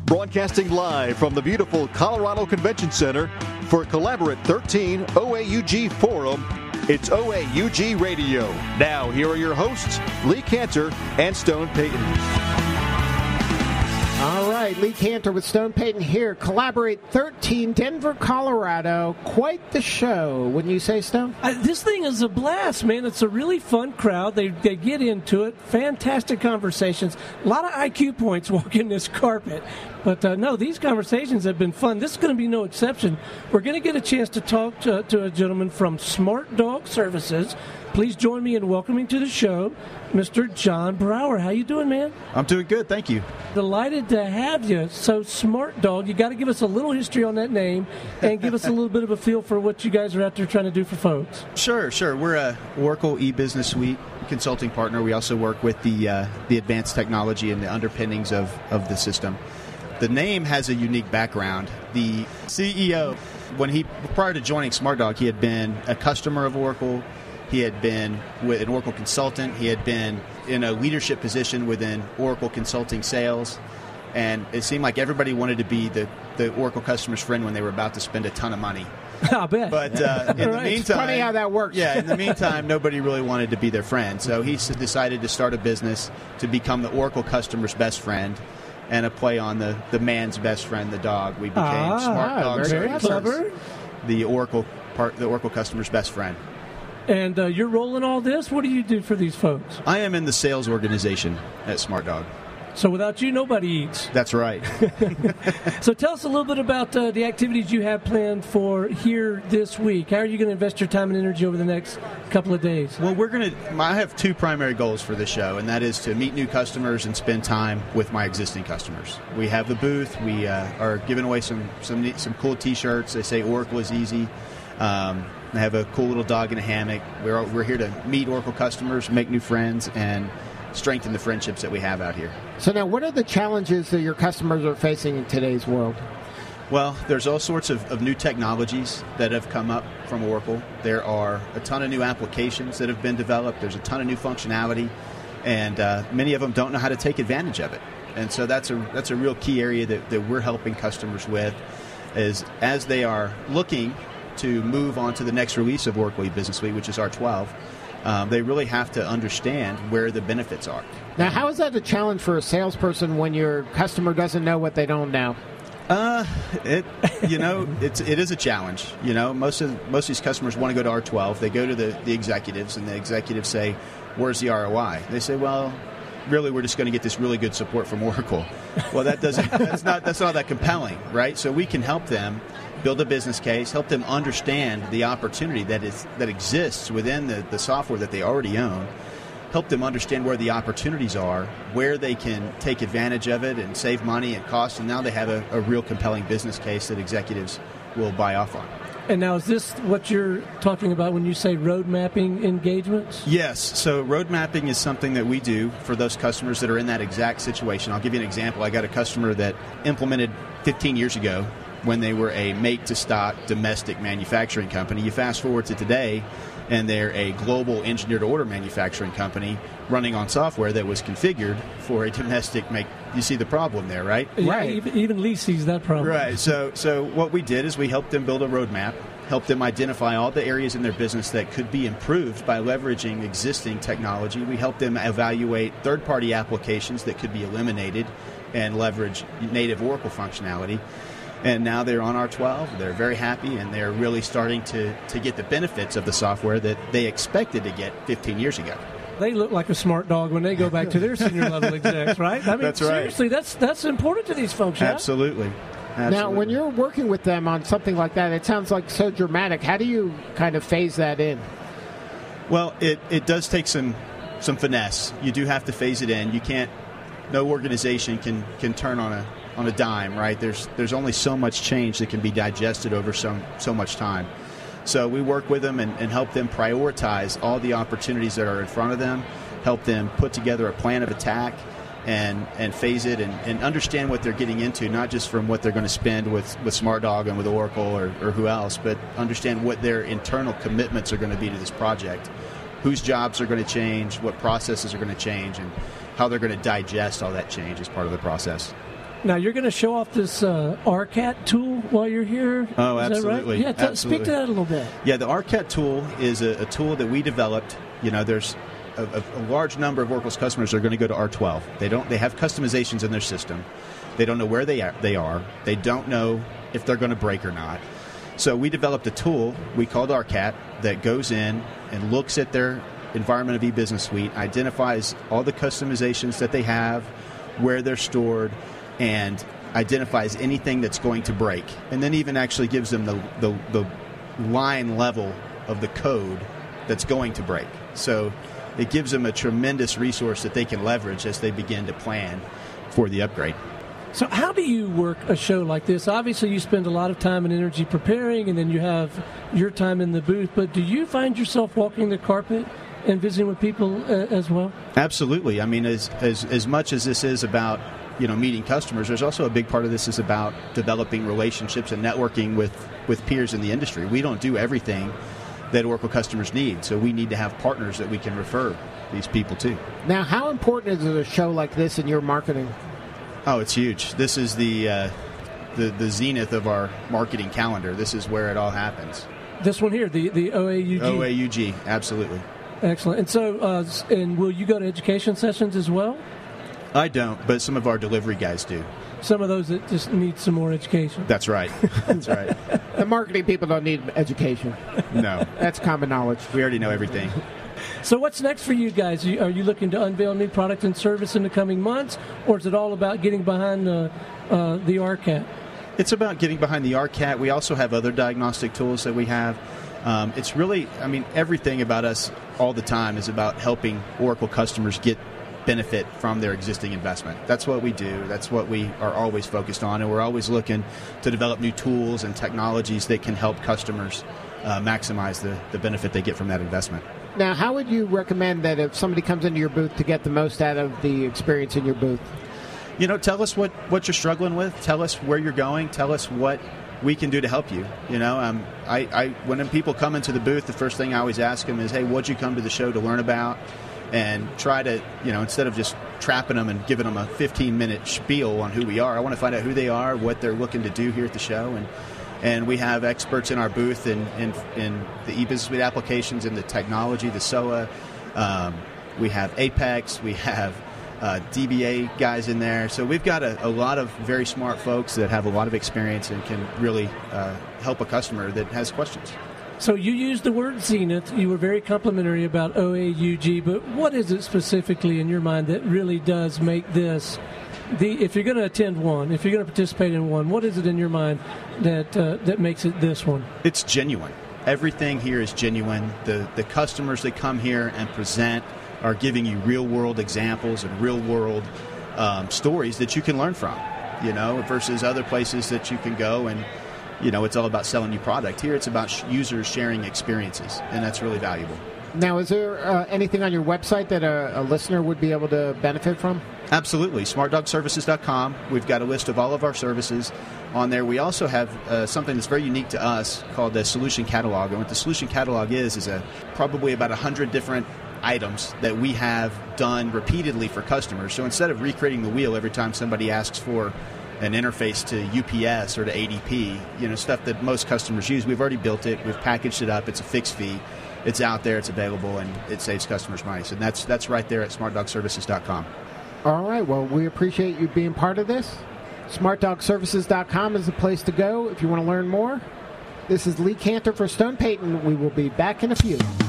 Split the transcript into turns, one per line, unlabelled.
Broadcasting live from the beautiful Colorado Convention Center for Collaborate 13 OAUG Forum, it's OAUG Radio. Now, here are your hosts, Lee Cantor and Stone Payton.
All right, Lee Cantor with Stone Payton here. Collaborate 13, Denver, Colorado. Quite the show, wouldn't you say, Stone?
This thing is a blast, man. It's a really fun crowd. They get into it. Fantastic conversations. A lot of IQ points walking this carpet. But, no, these conversations have been fun. This is going to be no exception. We're going to get a chance to talk to a gentleman from Smart Dog Services. Please join me in welcoming to the show Mr. John Brower. How you doing, man?
I'm doing good, thank you.
Delighted to have you. So, Smart Dog, you got to give us a little history on that name and give us a little bit of a feel for what you guys are out there trying to do for folks.
Sure. We're a Oracle e-business suite consulting partner. We also work with the advanced technology and the underpinnings of the system. The name has a unique background. The CEO, prior to joining Smart Dog, he had been a customer of Oracle. He had been with an Oracle consultant. He had been in a leadership position within Oracle consulting sales. And it seemed like everybody wanted to be the Oracle customer's friend when they were about to spend a ton of money.
I bet.
But in the meantime...
It's funny how that works.
Yeah, in the meantime, nobody really wanted to be their friend. So he decided to start a business to become the Oracle customer's best friend. And a play on the man's best friend, the dog. We became Smart Dog
Services,
clever.
the Oracle customer's best friend.
And you're rolling all this? What do you do for these folks?
I am in the sales organization at Smart Dog.
So without you, nobody eats.
That's right.
So tell us a little bit about the activities you have planned for here this week. How are you going to invest your time and energy over the next couple of days?
Well, I have two primary goals for this show, and that is to meet new customers and spend time with my existing customers. We have the booth. We are giving away some cool T-shirts. They say Oracle is easy. I have a cool little dog in a hammock. We're here to meet Oracle customers, make new friends, and strengthen the friendships that we have out here.
So now, what are the challenges that your customers are facing in today's world?
Well, there's all sorts of new technologies that have come up from Oracle. There are a ton of new applications that have been developed. There's a ton of new functionality, and many of them don't know how to take advantage of it. And so that's a real key area that we're helping customers with, is as they are looking to move on to the next release of Oracle E-Business Suite, which is R12, they really have to understand where the benefits are.
Now, how is that a challenge for a salesperson when your customer doesn't know what they don't know?
It is a challenge. You know, most of these customers want to go to R12. They go to the executives, and the executives say, "Where's the ROI?" They say, "Well, really, we're just going to get this really good support from Oracle." Well, that's not that compelling, right? So we can help them build a business case, help them understand the opportunity that exists within the software that they already own, help them understand where the opportunities are, where they can take advantage of it and save money and cost, and now they have a real compelling business case that executives will buy off on.
And now, is this what you're talking about when you say road mapping engagements?
Yes. So road mapping is something that we do for those customers that are in that exact situation. I'll give you an example. I got a customer that implemented 15 years ago when they were a make-to-stock domestic manufacturing company. You fast forward to today, and they're a global engineer-to-order manufacturing company running on software that was configured for a domestic make. You see the problem there, right?
Yeah,
Right.
Even Lee sees that problem.
Right. So what we did is we helped them build a roadmap, helped them identify all the areas in their business that could be improved by leveraging existing technology. We helped them evaluate third-party applications that could be eliminated and leverage native Oracle functionality. And now they're on R12. They're very happy, and they're really starting to get the benefits of the software that they expected to get 15 years ago.
They look like a smart dog when they go back to their senior level execs, right? I mean,
That's right.
Seriously, that's important to these folks, yeah?
Absolutely.
Now, when you're working with them on something like that, it sounds like so dramatic. How do you kind of phase that in?
Well, it does take some finesse. You do have to phase it in. You can't. No organization can turn on a dime, right? There's only so much change that can be digested over so much time. So we work with them and help them prioritize all the opportunities that are in front of them, help them put together a plan of attack and phase it and understand what they're getting into, not just from what they're going to spend with Smart Dog and with Oracle or who else, but understand what their internal commitments are going to be to this project, whose jobs are going to change, what processes are going to change, and how they're going to digest all that change as part of the process.
Now, you're going to show off this RCAT tool while you're here?
Oh,
Is
absolutely.
That right? Yeah, speak to that a little bit.
Yeah, the RCAT tool is a tool that we developed. There's a large number of Oracle's customers are going to go to R12. They have customizations in their system. They don't know where they are. They don't know if they're going to break or not. So we developed a tool we called RCAT that goes in and looks at their environment of eBusiness Suite, identifies all the customizations that they have, where they're stored, and identifies anything that's going to break. And then even actually gives them the line level of the code that's going to break. So it gives them a tremendous resource that they can leverage as they begin to plan for the upgrade.
So how do you work a show like this? Obviously, you spend a lot of time and energy preparing, and then you have your time in the booth. But do you find yourself walking the carpet and visiting with people as well?
Absolutely. I mean, as much as this is about meeting customers, there's also a big part of this is about developing relationships and networking with peers in the industry. We don't do everything that Oracle customers need, so we need to have partners that we can refer these people to.
Now, how important is a show like this in your marketing?
Oh, it's huge. This is the zenith of our marketing calendar. This is where it all happens.
This one here, the OAUG.
OAUG, absolutely.
Excellent. And so, and will you go to education sessions as well?
I don't, but some of our delivery guys do.
Some of those that just need some more education.
That's right. That's right.
The marketing people don't need education.
No.
That's common knowledge.
We already know everything.
So what's next for you guys? Are you looking to unveil new product and service in the coming months, or is it all about getting behind the RCAT?
It's about getting behind the RCAT. We also have other diagnostic tools that we have. It's really, everything about us all the time is about helping Oracle customers get benefit from their existing investment. That's what we do. That's what we are always focused on, and we're always looking to develop new tools and technologies that can help customers maximize the benefit they get from that investment.
Now, how would you recommend that if somebody comes into your booth to get the most out of the experience in your booth?
Tell us what you're struggling with. Tell us where you're going. Tell us what we can do to help you. When people come into the booth, the first thing I always ask them is, hey, what'd you come to the show to learn about? And try to, instead of just trapping them and giving them a 15-minute spiel on who we are, I want to find out who they are, what they're looking to do here at the show. And we have experts in our booth in the eBusiness Suite applications, in the technology, the SOA. We have Apex. We have DBA guys in there. So we've got a lot of very smart folks that have a lot of experience and can really help a customer that has questions.
So you used the word zenith. You were very complimentary about OAUG, but what is it specifically in your mind that really does make this, if you're going to attend one, if you're going to participate in one, what is it in your mind that makes it this one?
It's genuine. Everything here is genuine. The customers that come here and present are giving you real-world examples and real-world stories that you can learn from, versus other places that you can go and it's all about selling you product. Here it's about users sharing experiences, and that's really valuable.
Now, is there anything on your website that a listener would be able to benefit from?
Absolutely. SmartDogServices.com. We've got a list of all of our services on there. We also have something that's very unique to us called the Solution Catalog. And what the Solution Catalog is probably about 100 different items that we have done repeatedly for customers. So instead of recreating the wheel every time somebody asks for an interface to UPS or to ADP, stuff that most customers use. We've already built it. We've packaged it up. It's a fixed fee. It's out there. It's available, and it saves customers money. So that's right there at SmartDogServices.com.
All right. Well, we appreciate you being part of this. SmartDogServices.com is the place to go if you want to learn more. This is Lee Cantor for Stone Payton. We will be back in a few.